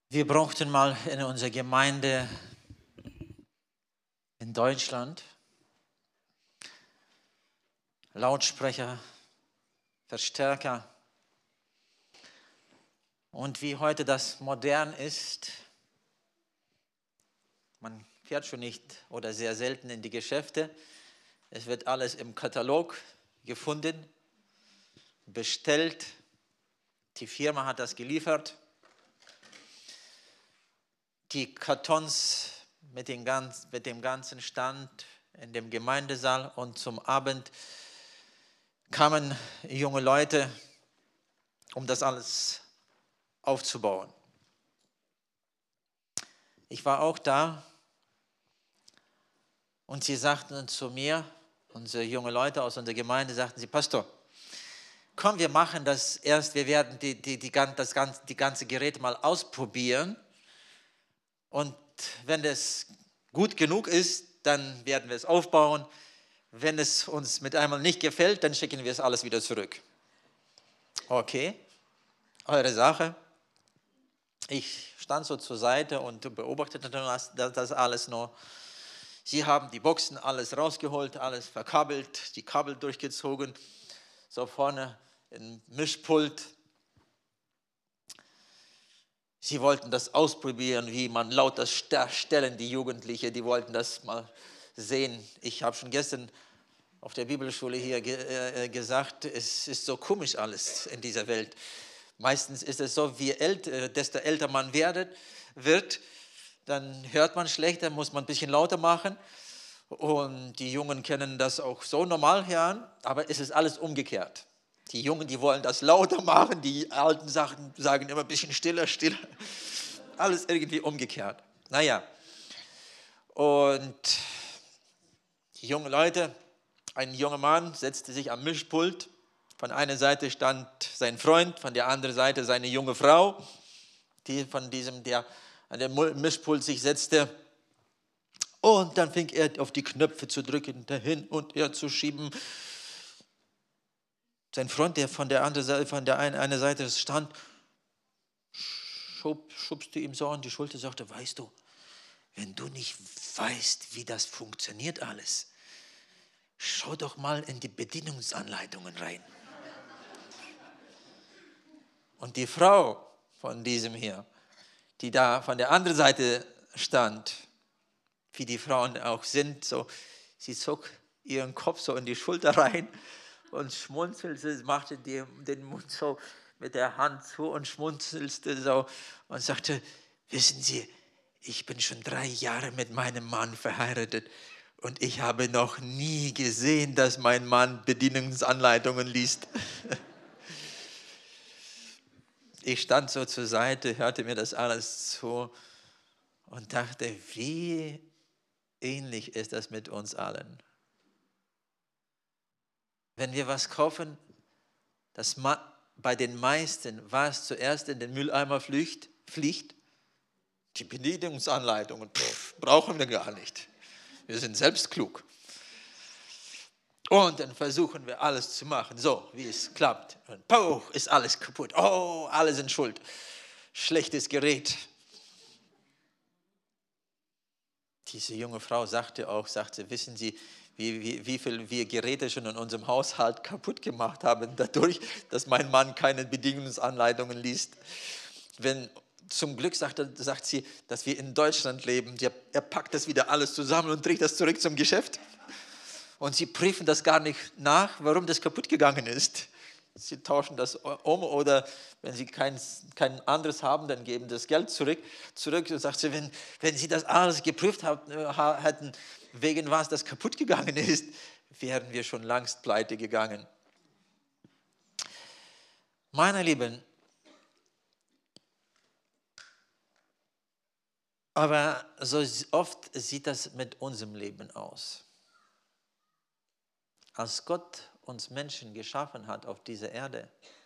Wir brauchten mal in unserer Gemeinde in Deutschland Lautsprecher, Verstärker. Und wie heute das modern ist, man fährt schon nicht oder sehr selten in die Geschäfte. Es wird alles im Katalog gefunden, bestellt. Die Firma hat das geliefert. Die Kartons mit dem ganzen Stand in dem Gemeindesaal, und zum Abend kamen junge Leute, um das alles aufzubauen. Ich war auch da und sie sagten zu mir, unsere junge Leute aus unserer Gemeinde, sagten sie: Pastor, komm, wir machen das erst, wir werden die ganze Geräte mal ausprobieren. Und wenn es gut genug ist, dann werden wir es aufbauen. Wenn es uns mit einmal nicht gefällt, dann schicken wir es alles wieder zurück. Okay, eure Sache. Ich stand so zur Seite und beobachtete das alles nur. Sie haben die Boxen alles rausgeholt, alles verkabelt, die Kabel durchgezogen, so vorne im Mischpult. Sie wollten das ausprobieren, wie man lauter stellen, die Jugendlichen, die wollten das mal sehen. Ich habe schon gestern auf der Bibelschule hier gesagt, es ist so komisch alles in dieser Welt. Meistens ist es so, desto älter man wird, dann hört man schlechter, muss man ein bisschen lauter machen. Und die Jungen können das auch so normal hören, aber es ist alles umgekehrt. Die Jungen, die wollen das lauter machen, die alten sagen immer ein bisschen stiller. Alles irgendwie umgekehrt. Naja, und die jungen Leute, ein junger Mann setzte sich am Mischpult. Von einer Seite stand sein Freund, von der anderen Seite seine junge Frau, die von diesem, der an dem Mischpult sich setzte. Und dann fing er auf die Knöpfe zu drücken, dahin und her zu schieben. Sein Freund, der von der anderen Seite, einer Seite stand, schubste ihm so an die Schulter und sagte: Weißt du, wenn du nicht weißt, wie das funktioniert alles, schau doch mal in die Bedienungsanleitungen rein. Und die Frau von diesem hier, die da von der anderen Seite stand, wie die Frauen auch sind, so, sie zog ihren Kopf so in die Schulter rein und schmunzelte, machte den Mund so mit der Hand zu und schmunzelte so und sagte: Wissen Sie, ich bin schon 3 Jahre mit meinem Mann verheiratet und ich habe noch nie gesehen, dass mein Mann Bedienungsanleitungen liest. Ich stand so zur Seite, hörte mir das alles zu und dachte, wie ähnlich ist das mit uns allen. Wenn wir was kaufen, bei den meisten, was zuerst in den Mülleimer fliegt, die Bedienungsanleitungen, brauchen wir gar nicht. Wir sind selbst klug. Und dann versuchen wir alles zu machen, so wie es klappt. Und ist alles kaputt. Oh, alle sind schuld. Schlechtes Gerät. Diese junge Frau sagte, wissen Sie, wie viel wir Geräte schon in unserem Haushalt kaputt gemacht haben, dadurch, dass mein Mann keine Bedienungsanleitungen liest. Zum Glück sagt sie, dass wir in Deutschland leben. Er packt das wieder alles zusammen und trägt das zurück zum Geschäft. Und sie prüfen das gar nicht nach, warum das kaputt gegangen ist. Sie tauschen das um, oder wenn sie kein anderes haben, dann geben das Geld zurück. Und sagt sie, wenn sie das alles geprüft hätten, wegen was das kaputt gegangen ist, wären wir schon längst pleite gegangen. Meine Lieben, aber so oft sieht das mit unserem Leben aus. Als Gott uns Menschen geschaffen hat auf dieser Erde,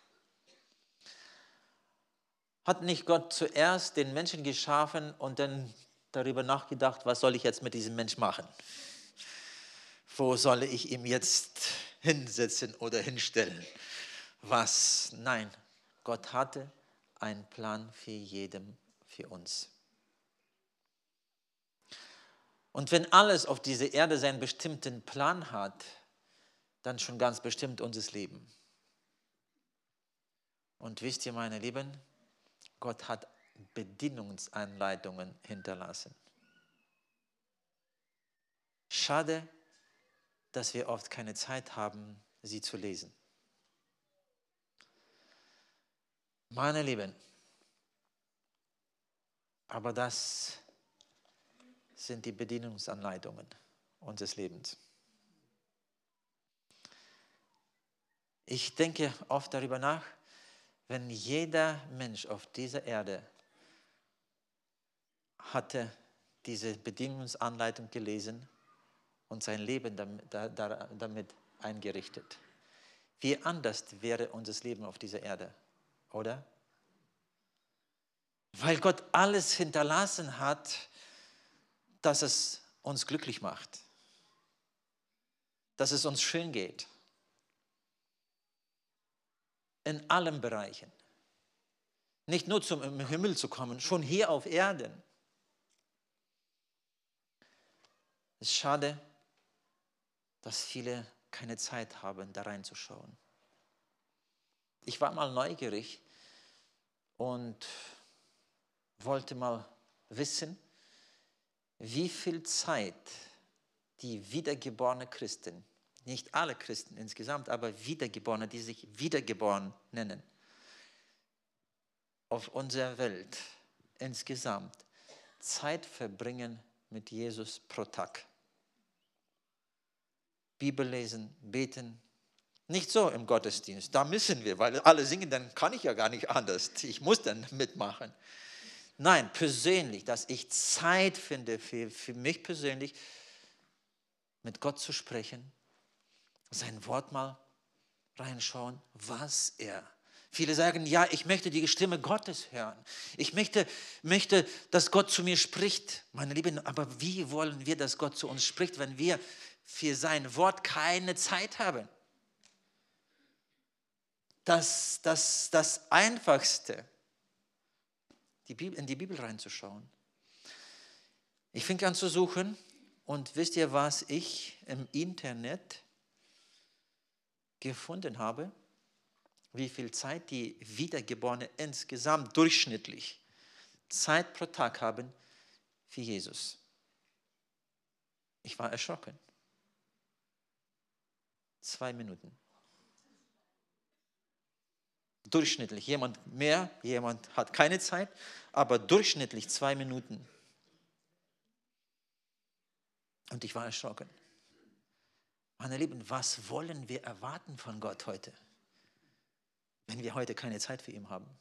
hat nicht Gott zuerst den Menschen geschaffen und dann darüber nachgedacht, was soll ich jetzt mit diesem Menschen machen? Wo soll ich ihn jetzt hinsetzen oder hinstellen? Was? Nein, Gott hatte einen Plan für für uns. Und wenn alles auf dieser Erde seinen bestimmten Plan hat, dann schon ganz bestimmt unser Leben. Und wisst ihr, meine Lieben, Gott hat Bedienungsanleitungen hinterlassen. Schade, dass wir oft keine Zeit haben, sie zu lesen. Meine Lieben, aber das sind die Bedienungsanleitungen unseres Lebens. Ich denke oft darüber nach, wenn jeder Mensch auf dieser Erde hatte diese Bedienungsanleitung gelesen und sein Leben damit eingerichtet. Wie anders wäre unser Leben auf dieser Erde, oder? Weil Gott alles hinterlassen hat, dass es uns glücklich macht, dass es uns schön geht. In allen Bereichen. Nicht nur zum Himmel zu kommen, schon hier auf Erden. Es ist schade, dass viele keine Zeit haben, da reinzuschauen. Ich war mal neugierig und wollte mal wissen, wie viel Zeit die wiedergeborenen Christen, nicht alle Christen insgesamt, aber Wiedergeborene, die sich wiedergeboren nennen, auf unserer Welt insgesamt Zeit verbringen mit Jesus pro Tag. Bibel lesen, beten. Nicht so im Gottesdienst, da müssen wir, weil alle singen, dann kann ich ja gar nicht anders. Ich muss dann mitmachen. Nein, persönlich, dass ich Zeit finde für mich persönlich, mit Gott zu sprechen, sein Wort mal reinschauen, was er. Viele sagen, ja, ich möchte die Stimme Gottes hören. Ich möchte, dass Gott zu mir spricht. Meine Lieben, aber wie wollen wir, dass Gott zu uns spricht, wenn wir für sein Wort keine Zeit haben? Das Einfachste, in die Bibel reinzuschauen. Ich fing an zu suchen und wisst ihr, was ich im Internet gefunden habe? Wie viel Zeit die Wiedergeborenen insgesamt durchschnittlich Zeit pro Tag haben für Jesus. Ich war erschrocken. 2 Minuten. Durchschnittlich. Jemand mehr, jemand hat keine Zeit, aber durchschnittlich 2 Minuten. Und ich war erschrocken. Meine Lieben, was wollen wir erwarten von Gott heute, wenn wir heute keine Zeit für ihn haben?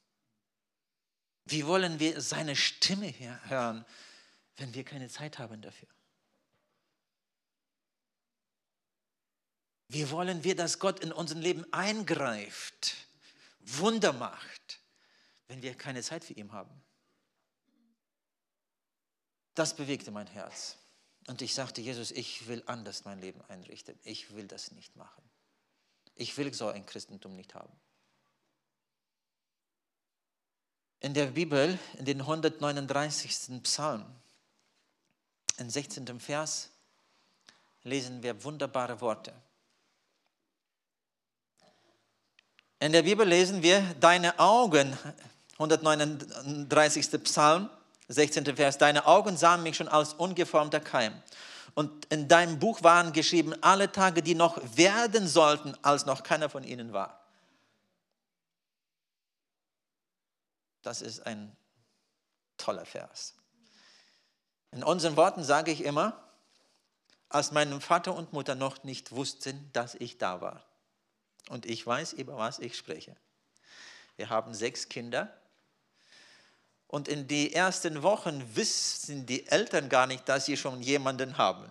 Wie wollen wir seine Stimme hören, wenn wir keine Zeit haben dafür? Wie wollen wir, dass Gott in unser Leben eingreift, Wunder macht, wenn wir keine Zeit für ihn haben? Das bewegte mein Herz. Und ich sagte, Jesus, ich will anders mein Leben einrichten. Ich will das nicht machen. Ich will so ein Christentum nicht haben. In der Bibel, in den 139. Psalm, im 16. Vers, lesen wir wunderbare Worte. In der Bibel lesen wir, deine Augen, 139. Psalm, 16. Vers, deine Augen sahen mich schon als ungeformter Keim. Und in deinem Buch waren geschrieben alle Tage, die noch werden sollten, als noch keiner von ihnen war. Das ist ein toller Vers. In unseren Worten sage ich immer, als mein Vater und Mutter noch nicht wussten, dass ich da war. Und ich weiß, über was ich spreche. Wir haben 6 Kinder. Und in den ersten Wochen wissen die Eltern gar nicht, dass sie schon jemanden haben.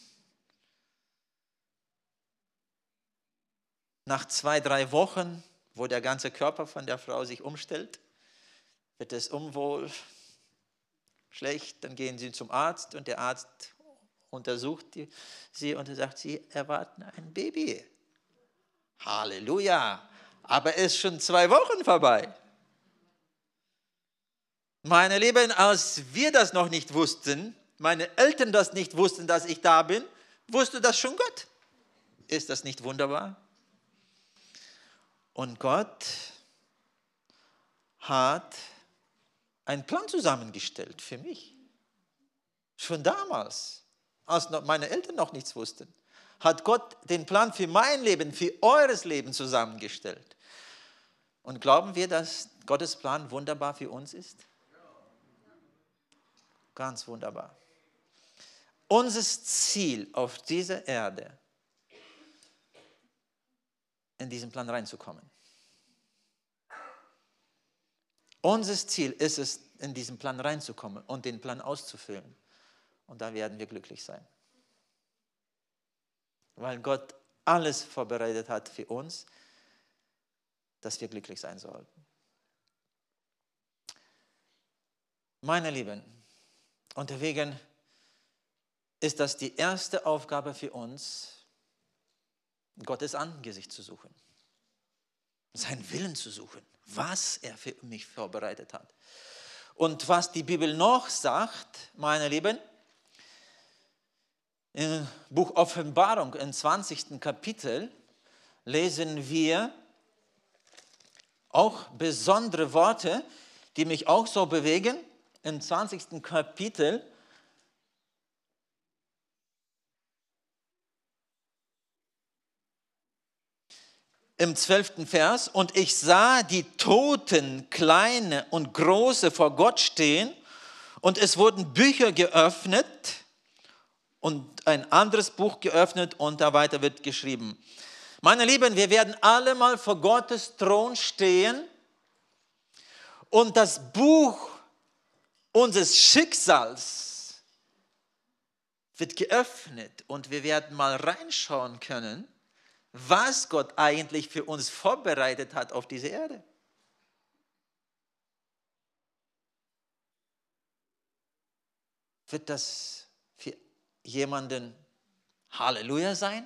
Nach 2, 3 Wochen, wo der ganze Körper von der Frau sich umstellt, wird es unwohl, schlecht, dann gehen sie zum Arzt und der Arzt untersucht sie und er sagt, sie erwarten ein Baby. Halleluja, aber es ist schon 2 Wochen vorbei. Meine Lieben, als wir das noch nicht wussten, meine Eltern das nicht wussten, dass ich da bin, wusste das schon Gott. Ist das nicht wunderbar? Und Gott hat einen Plan zusammengestellt für mich. Schon damals, als meine Eltern noch nichts wussten, hat Gott den Plan für mein Leben, für eures Leben zusammengestellt. Und glauben wir, dass Gottes Plan wunderbar für uns ist? Ganz wunderbar. Unser Ziel auf dieser Erde, in diesen Plan reinzukommen. Unser Ziel ist es, in diesen Plan reinzukommen und den Plan auszufüllen. Und da werden wir glücklich sein. Weil Gott alles vorbereitet hat für uns, dass wir glücklich sein sollten. Meine Lieben, und deswegen ist das die erste Aufgabe für uns, Gottes Angesicht zu suchen. Seinen Willen zu suchen, was er für mich vorbereitet hat. Und was die Bibel noch sagt, meine Lieben, im Buch Offenbarung, im 20. Kapitel, lesen wir auch besondere Worte, die mich auch so bewegen. Im 20. Kapitel im 12. Vers, und ich sah die Toten, kleine und große, vor Gott stehen, und es wurden Bücher geöffnet und ein anderes Buch geöffnet und da weiter wird geschrieben. Meine Lieben, wir werden alle mal vor Gottes Thron stehen und das Buch unseres Schicksals wird geöffnet und wir werden mal reinschauen können, was Gott eigentlich für uns vorbereitet hat auf diese Erde. Wird das für jemanden Halleluja sein?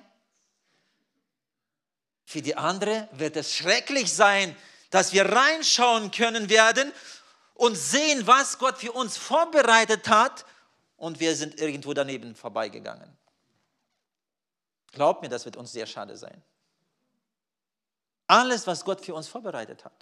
Für die andere wird es schrecklich sein, dass wir reinschauen können werden und sehen, was Gott für uns vorbereitet hat und wir sind irgendwo daneben vorbeigegangen. Glaubt mir, das wird uns sehr schade sein. Alles, was Gott für uns vorbereitet hat.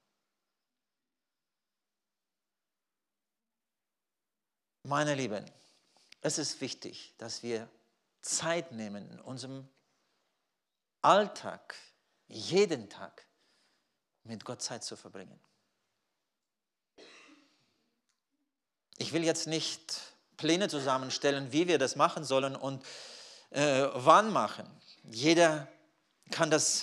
Meine Lieben, es ist wichtig, dass wir Zeit nehmen in unserem Alltag, jeden Tag mit Gott Zeit zu verbringen. Ich will jetzt nicht Pläne zusammenstellen, wie wir das machen sollen und wann machen. Jeder kann das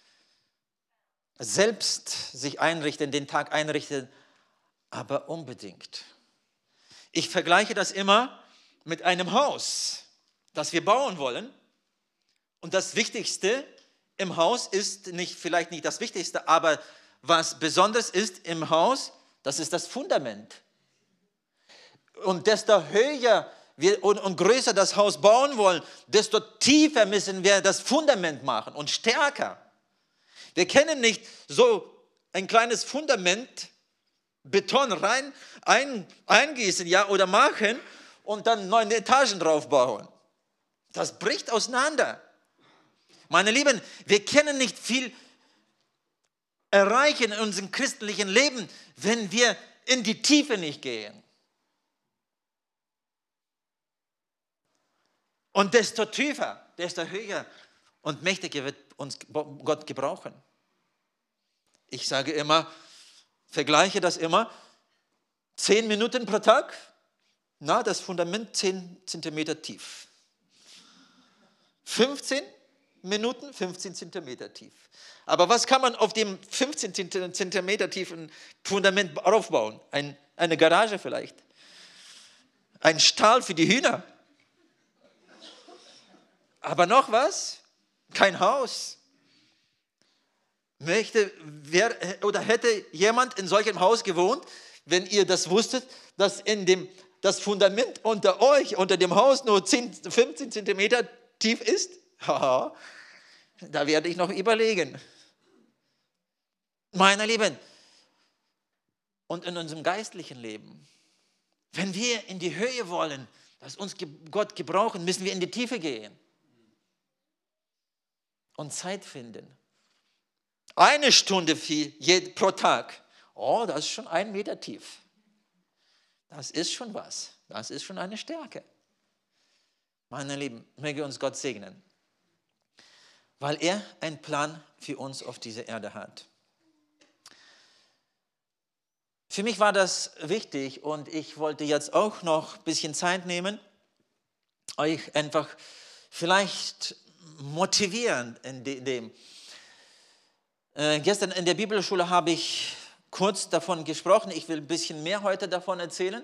selbst sich einrichten, den Tag einrichten, aber unbedingt. Ich vergleiche das immer mit einem Haus, das wir bauen wollen. Und das Wichtigste im Haus ist vielleicht nicht das Wichtigste, aber was besonders ist im Haus, das ist das Fundament. Und desto höher und größer das Haus bauen wollen, desto tiefer müssen wir das Fundament machen und stärker. Wir können nicht so ein kleines Fundament, Beton rein eingießen, ja, oder machen und dann 9 Etagen drauf bauen. Das bricht auseinander. Meine Lieben, wir können nicht viel erreichen in unserem christlichen Leben, wenn wir in die Tiefe nicht gehen. Und desto tiefer, desto höher und mächtiger wird uns Gott gebrauchen. Ich sage immer, vergleiche das immer, 10 Minuten pro Tag, das Fundament 10 Zentimeter tief. 15 Minuten, 15 Zentimeter tief. Aber was kann man auf dem 15 Zentimeter tiefen Fundament aufbauen? Eine Garage vielleicht. Ein Stall für die Hühner. Aber noch was? Kein Haus. Hätte jemand in solchem Haus gewohnt, wenn ihr das wusstet, dass das Fundament unter euch, unter dem Haus nur 15 Zentimeter tief ist? Da werde ich noch überlegen. Meine Lieben, und in unserem geistlichen Leben. Wenn wir in die Höhe wollen, dass uns Gott gebrauchen, müssen wir in die Tiefe gehen und Zeit finden. 1 Stunde pro Tag. Oh, das ist schon 1 Meter tief. Das ist schon was. Das ist schon eine Stärke. Meine Lieben, möge uns Gott segnen, weil er einen Plan für uns auf dieser Erde hat. Für mich war das wichtig und ich wollte jetzt auch noch ein bisschen Zeit nehmen, euch einfach vielleicht motivieren in dem. Gestern in der Bibelschule habe ich kurz davon gesprochen. Ich will ein bisschen mehr heute davon erzählen.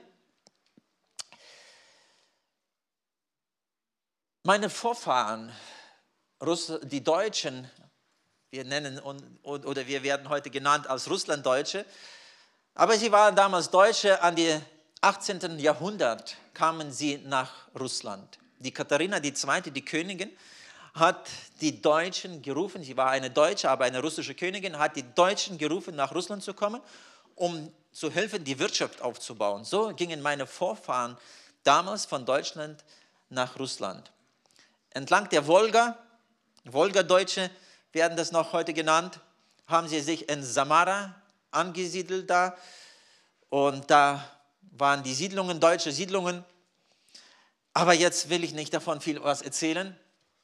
Meine Vorfahren, die Deutschen, wir nennen oder wir werden heute genannt als Russlanddeutsche, aber sie waren damals Deutsche. An die 18. Jahrhundert kamen sie nach Russland. Die Katharina II., die Königin, hat die Deutschen gerufen, sie war eine Deutsche, aber eine russische Königin, hat die Deutschen gerufen, nach Russland zu kommen, um zu helfen, die Wirtschaft aufzubauen. So gingen meine Vorfahren damals von Deutschland nach Russland. Entlang der Wolga, Wolgadeutsche werden das noch heute genannt, haben sie sich in Samara angesiedelt da. Und da waren die Siedlungen, deutsche Siedlungen. Aber jetzt will ich nicht davon viel was erzählen.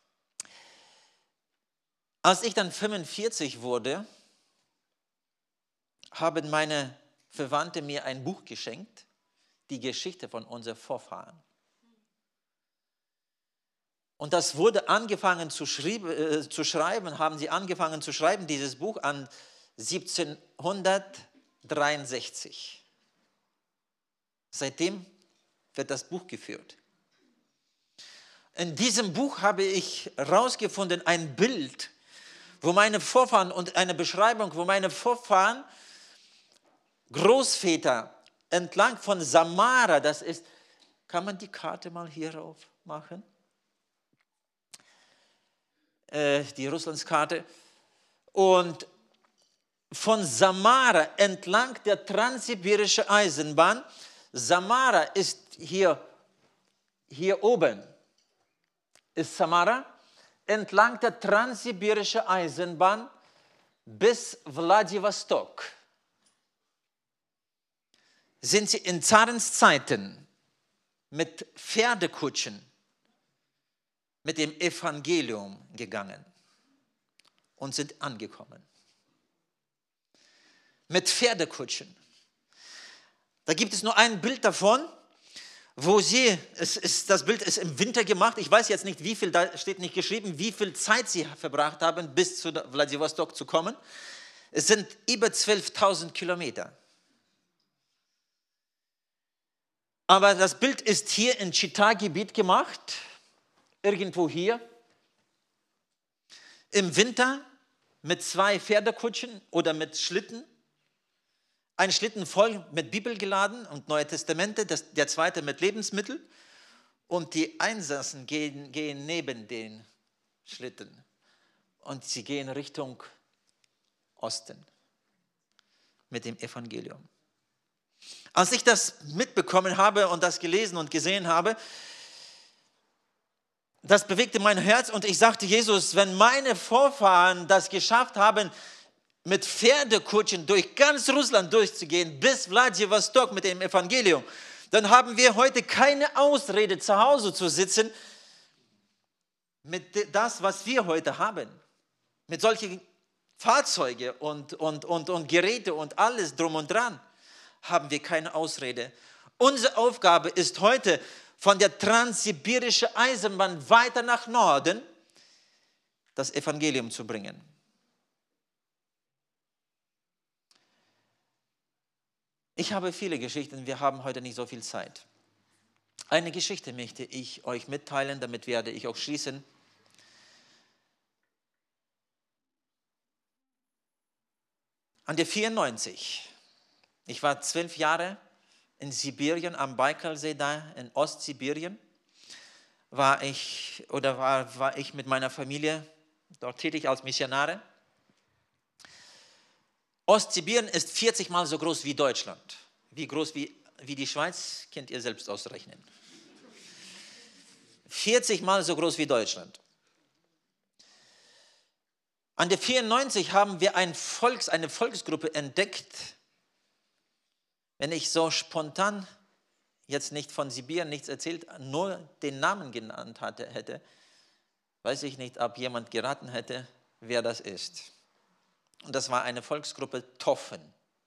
Als ich dann 45 wurde, haben meine Verwandte mir ein Buch geschenkt, die Geschichte von unseren Vorfahren. Und das wurde angefangen zu schreiben, haben sie angefangen zu schreiben, dieses Buch an 1763. Seitdem wird das Buch geführt. In diesem Buch habe ich herausgefunden, ein Bild, wo meine Vorfahren und eine Beschreibung, wo meine Vorfahren, Großväter, entlang von Samara, das ist, kann man die Karte mal hier rauf machen? Die Russlandskarte. Und von Samara entlang der transsibirischen Eisenbahn, Samara ist hier oben, ist Samara, entlang der transsibirischen Eisenbahn bis Wladiwostok. Sind sie in Zarenszeiten mit Pferdekutschen mit dem Evangelium gegangen und sind angekommen. Mit Pferdekutschen. Da gibt es nur ein Bild davon, wo das Bild ist im Winter gemacht. Ich weiß jetzt nicht, wie viel, da steht nicht geschrieben, wie viel Zeit sie verbracht haben, bis zu Wladiwostok zu kommen. Es sind über 12.000 Kilometer. Aber das Bild ist hier im Chita-Gebiet gemacht. Irgendwo hier, im Winter mit 2 Pferdekutschen oder mit Schlitten, ein Schlitten voll mit Bibel geladen und Neue Testamente, der zweite mit Lebensmitteln und die Einsassen gehen neben den Schlitten und sie gehen Richtung Osten mit dem Evangelium. Als ich das mitbekommen habe und das gelesen und gesehen habe, das bewegte mein Herz und ich sagte, Jesus, wenn meine Vorfahren das geschafft haben, mit Pferdekutschen durch ganz Russland durchzugehen, bis Wladiwostok mit dem Evangelium, dann haben wir heute keine Ausrede, zu Hause zu sitzen mit das, was wir heute haben. Mit solchen Fahrzeugen und Geräte und alles drum und dran haben wir keine Ausrede. Unsere Aufgabe ist heute, von der transsibirischen Eisenbahn weiter nach Norden das Evangelium zu bringen. Ich habe viele Geschichten, wir haben heute nicht so viel Zeit. Eine Geschichte möchte ich euch mitteilen, damit werde ich auch schließen. An der 94, ich war 12 Jahre in Sibirien, am Baikalsee da, in Ostsibirien, war ich mit meiner Familie dort tätig als Missionare. Ostsibirien ist 40 Mal so groß wie Deutschland. Wie groß wie die Schweiz, könnt ihr selbst ausrechnen. 40 Mal so groß wie Deutschland. An der 94 haben wir eine Volksgruppe entdeckt. Wenn ich so spontan jetzt nicht von Sibirien nichts erzählt, nur den Namen genannt hätte, weiß ich nicht, ob jemand geraten hätte, wer das ist. Und das war eine Volksgruppe Toffen.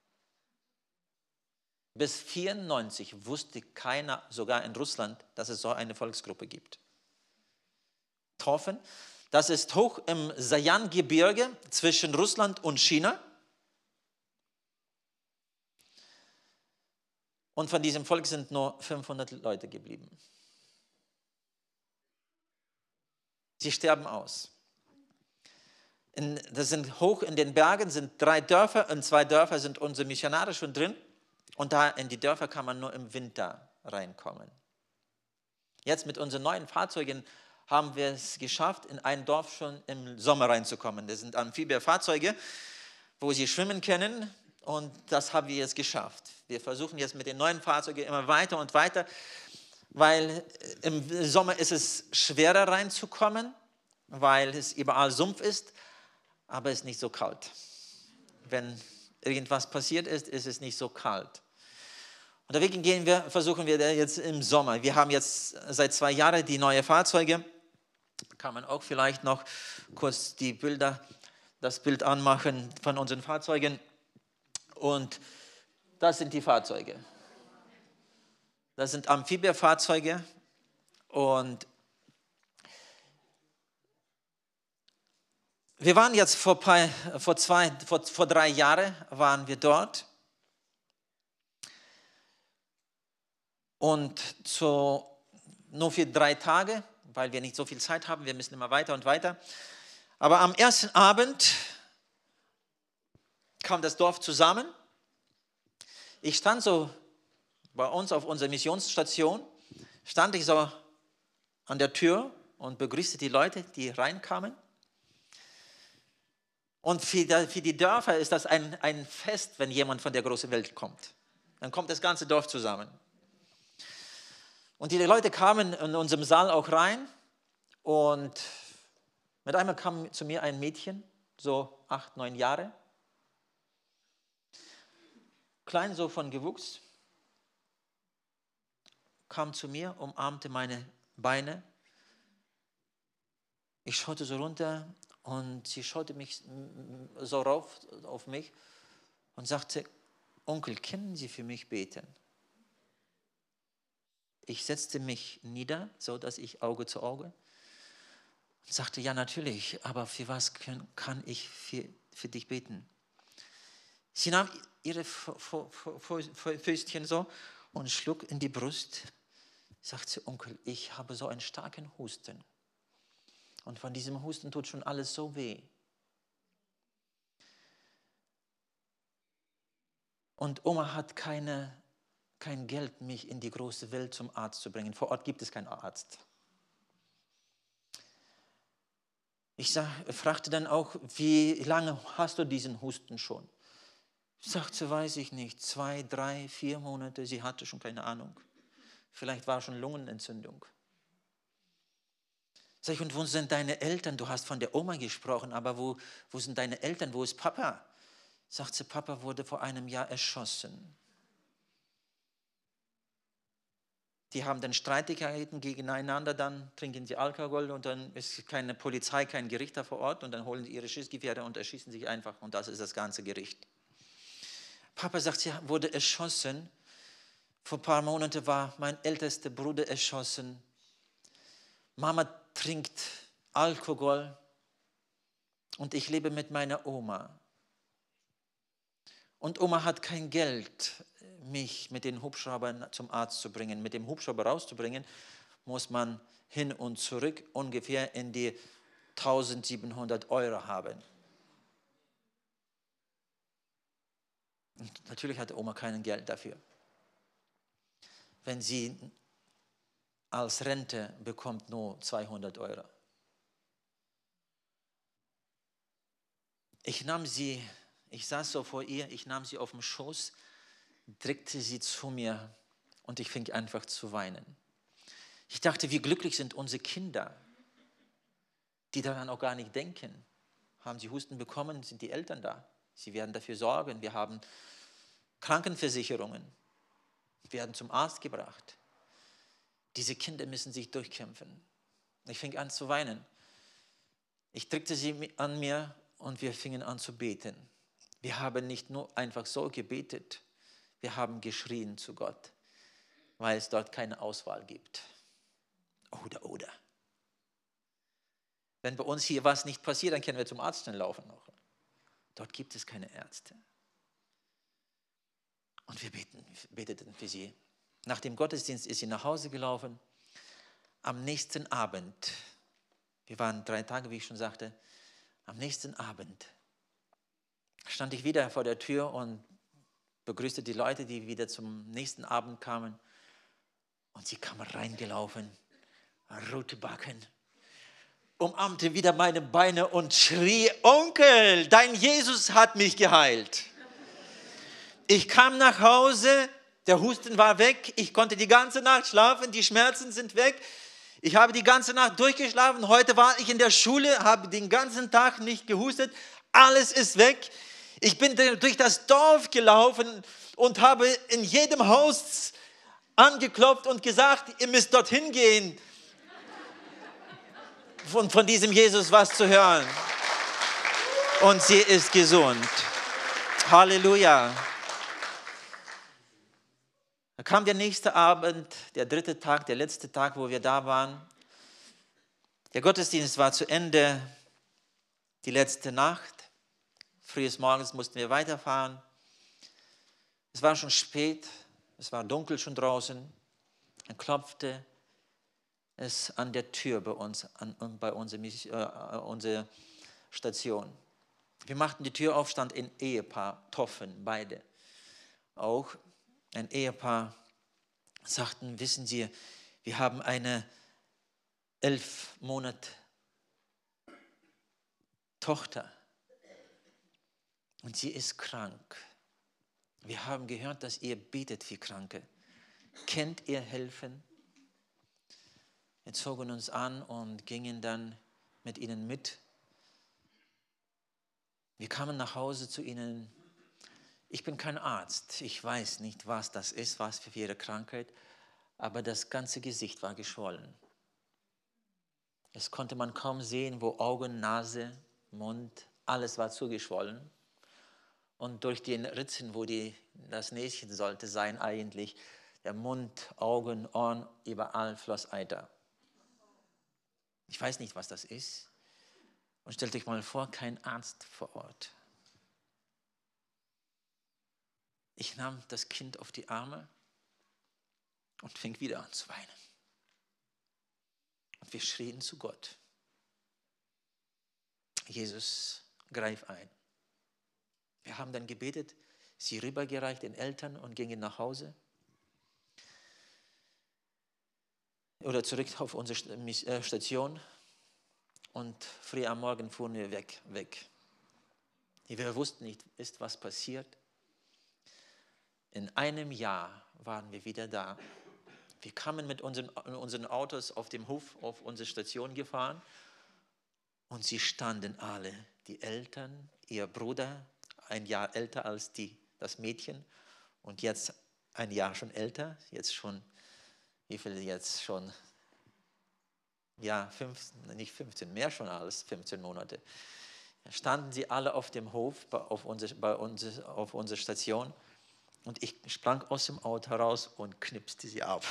Bis 1994 wusste keiner, sogar in Russland, dass es so eine Volksgruppe gibt. Toffen, das ist hoch im Sajan-Gebirge zwischen Russland und China. Und von diesem Volk sind nur 500 Leute geblieben. Sie sterben aus. Das sind hoch in den Bergen, sind 3 Dörfer, in 2 Dörfer sind unsere Missionare schon drin. Und da in die Dörfer kann man nur im Winter reinkommen. Jetzt mit unseren neuen Fahrzeugen haben wir es geschafft, in ein Dorf schon im Sommer reinzukommen. Das sind Amphibienfahrzeuge, wo sie schwimmen können. Und das haben wir jetzt geschafft. Wir versuchen jetzt mit den neuen Fahrzeugen immer weiter und weiter, weil im Sommer ist es schwerer reinzukommen, weil es überall Sumpf ist, aber es ist nicht so kalt. Wenn irgendwas passiert ist, ist es nicht so kalt. Und deswegen versuchen wir jetzt im Sommer. Wir haben jetzt seit 2 Jahren die neuen Fahrzeuge. Kann man auch vielleicht noch kurz das Bild anmachen von unseren Fahrzeugen. Und das sind die Fahrzeuge. Das sind Amphibienfahrzeuge. Und wir waren jetzt vor 3 Jahren waren wir dort. Und nur für 3 Tage, weil wir nicht so viel Zeit haben, wir müssen immer weiter und weiter. Aber am ersten Abend kam das Dorf zusammen. Ich stand so bei uns auf unserer Missionsstation, stand ich so an der Tür und begrüßte die Leute, die reinkamen. Und für die Dörfer ist das ein Fest, wenn jemand von der großen Welt kommt. Dann kommt das ganze Dorf zusammen. Und die Leute kamen in unserem Saal auch rein und mit einmal kam zu mir ein Mädchen, so 8, 9 Jahre, klein so von Gewuchs, kam zu mir, umarmte meine Beine. Ich schaute so runter und sie schaute mich so rauf auf mich und sagte, Onkel, können Sie für mich beten? Ich setzte mich nieder, so dass ich Auge zu Auge und sagte, ja natürlich, aber für was kann ich für dich beten? Sie nahm ihre Füßchen so und schlug in die Brust, sagte, Onkel, ich habe so einen starken Husten. Und von diesem Husten tut schon alles so weh. Und Oma hat kein Geld, mich in die große Welt zum Arzt zu bringen. Vor Ort gibt es keinen Arzt. Ich fragte dann auch, wie lange hast du diesen Husten schon? Sagte, weiß ich nicht, 2, 3, 4 Monate. Sie hatte schon keine Ahnung. Vielleicht war schon Lungenentzündung. Sag ich, und wo sind deine Eltern? Du hast von der Oma gesprochen, aber wo sind deine Eltern? Wo ist Papa? Sagt sie, Papa wurde vor einem Jahr erschossen. Die haben dann Streitigkeiten gegeneinander, dann trinken sie Alkohol und dann ist keine Polizei, kein Gericht da vor Ort und dann holen sie ihre Schießgewehre und erschießen sich einfach und das ist das ganze Gericht. Papa sagt, sie wurde erschossen. Vor ein paar Monaten war mein ältester Bruder erschossen. Mama trinkt Alkohol und ich lebe mit meiner Oma. Und Oma hat kein Geld, mich mit den Hubschraubern zum Arzt zu bringen. Mit dem Hubschrauber rauszubringen, muss man hin und zurück ungefähr in die 1700 € haben. Und natürlich hatte Oma kein Geld dafür. Wenn sie als Rente bekommt nur 200 €. Ich nahm sie Ich saß so vor ihr, ich nahm sie auf den Schoß, drückte sie zu mir und ich fing einfach zu weinen. Ich dachte, wie glücklich sind unsere Kinder, die daran auch gar nicht denken. Haben sie Husten bekommen, sind die Eltern da. Sie werden dafür sorgen. Wir haben Krankenversicherungen, werden zum Arzt gebracht. Diese Kinder müssen sich durchkämpfen. Ich fing an zu weinen. Ich drückte sie an mir und wir fingen an zu beten. Wir haben nicht nur einfach so gebetet, wir haben geschrien zu Gott, weil es dort keine Auswahl gibt. Oder. Wenn bei uns hier was nicht passiert, dann können wir zum Arzt laufen noch. Dort gibt es keine Ärzte. Und wir beteten für sie. Nach dem Gottesdienst ist sie nach Hause gelaufen. Am nächsten Abend, wir waren 3 Tage, wie ich schon sagte, am nächsten Abend stand ich wieder vor der Tür und begrüßte die Leute, die wieder zum nächsten Abend kamen. Und sie kam reingelaufen, rote Backen, umarmte wieder meine Beine und schrie, Onkel, dein Jesus hat mich geheilt. Ich kam nach Hause, der Husten war weg, ich konnte die ganze Nacht schlafen, die Schmerzen sind weg. Ich habe die ganze Nacht durchgeschlafen, heute war ich in der Schule, habe den ganzen Tag nicht gehustet, alles ist weg. Ich bin durch das Dorf gelaufen und habe in jedem Haus angeklopft und gesagt, ihr müsst dorthin gehen, von diesem Jesus was zu hören. Und sie ist gesund. Halleluja. Da kam der nächste Abend, der 3. Tag, der letzte Tag, wo wir da waren. Der Gottesdienst war zu Ende, die letzte Nacht. Frühes Morgens mussten wir weiterfahren. Es war schon spät, es war dunkel schon draußen. Dann klopfte es an der Tür bei uns, bei unserer Station. Wir machten die Tür auf, stand ein Ehepaar, Toffen, beide. Auch ein Ehepaar sagten, wissen Sie, wir haben eine 11 Monate Tochter und sie ist krank. Wir haben gehört, dass ihr betet für Kranke. Könnt ihr helfen? Wir zogen uns an und gingen dann mit ihnen mit. Wir kamen nach Hause zu ihnen. Ich bin kein Arzt. Ich weiß nicht, was das ist, was für ihre Krankheit. Aber das ganze Gesicht war geschwollen. Es konnte man kaum sehen, wo Augen, Nase, Mund, alles war zugeschwollen. Und durch die Ritzen, wo das Näschen sollte sein eigentlich, der Mund, Augen, Ohren, überall floss Eiter. Ich weiß nicht, was das ist. Und stellt euch mal vor, kein Arzt vor Ort. Ich nahm das Kind auf die Arme und fing wieder an zu weinen. Und wir schrien zu Gott. Jesus, greif ein. Wir haben dann gebetet, sie rübergereicht den Eltern und gingen nach Hause. Oder zurück auf unsere Station. Und früh am Morgen fuhren wir weg. Wir wussten nicht, ist was passiert. In einem Jahr waren wir wieder da. Wir kamen mit unseren Autos auf dem Hof auf unsere Station gefahren. Und sie standen alle, die Eltern, ihr Bruder, 1 Jahr älter als das Mädchen und jetzt 1 Jahr schon älter, jetzt schon, wie viel jetzt schon? Ja, 15, nicht 15, mehr schon als 15 Monate. Da standen sie alle auf dem Hof auf unserer Station und ich sprang aus dem Auto heraus und knipste sie ab.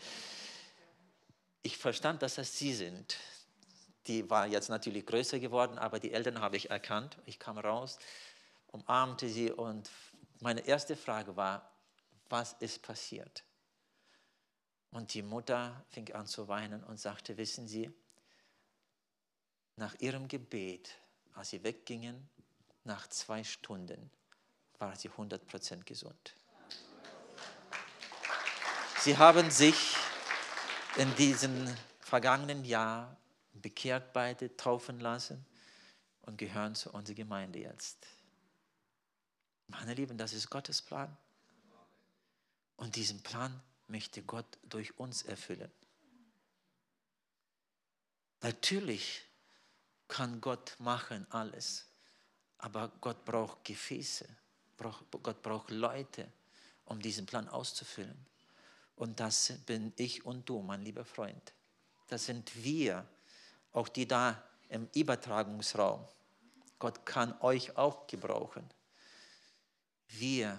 Ich verstand, dass das sie sind. Die war jetzt natürlich größer geworden, aber die Eltern habe ich erkannt. Ich kam raus, umarmte sie und meine erste Frage war, was ist passiert? Und die Mutter fing an zu weinen und sagte, wissen Sie, nach ihrem Gebet, als sie weggingen, nach 2 Stunden war sie 100% gesund. Sie haben sich in diesem vergangenen Jahr bekehrt beide, taufen lassen und gehören zu unserer Gemeinde jetzt. Meine Lieben, das ist Gottes Plan. Und diesen Plan möchte Gott durch uns erfüllen. Natürlich kann Gott machen alles, aber Gott braucht Gefäße, Gott braucht Leute, um diesen Plan auszufüllen. Und das bin ich und du, mein lieber Freund. Das sind wir, auch die da im Übertragungsraum. Gott kann euch auch gebrauchen. Wir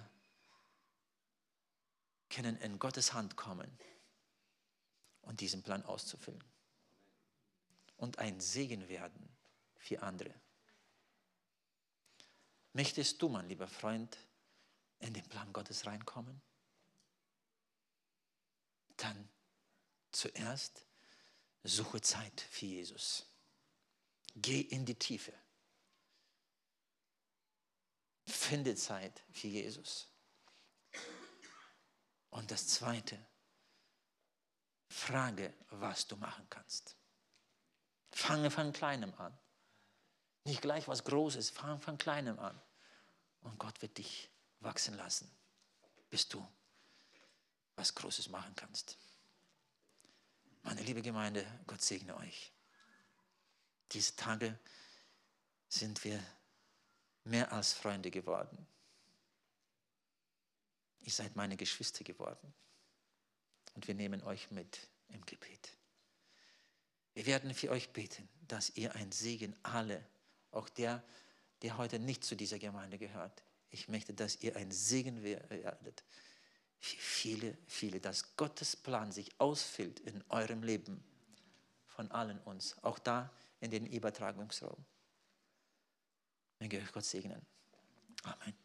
können in Gottes Hand kommen und diesen Plan auszufüllen. Und ein Segen werden für andere. Möchtest du, mein lieber Freund, in den Plan Gottes reinkommen? Dann zuerst suche Zeit für Jesus. Geh in die Tiefe. Finde Zeit für Jesus. Und das Zweite, frage, was du machen kannst. Fange von Kleinem an. Nicht gleich was Großes, fang von Kleinem an. Und Gott wird dich wachsen lassen, bis du was Großes machen kannst. Meine liebe Gemeinde, Gott segne euch. Diese Tage sind wir mehr als Freunde geworden. Ihr seid meine Geschwister geworden. Und wir nehmen euch mit im Gebet. Wir werden für euch beten, dass ihr ein Segen alle, auch der heute nicht zu dieser Gemeinde gehört. Ich möchte, dass ihr ein Segen werdet. Für viele, viele, dass Gottes Plan sich ausfüllt in eurem Leben. Von allen uns. Auch da in den Übertragungsraum. Möge euch Gott segnen. Amen.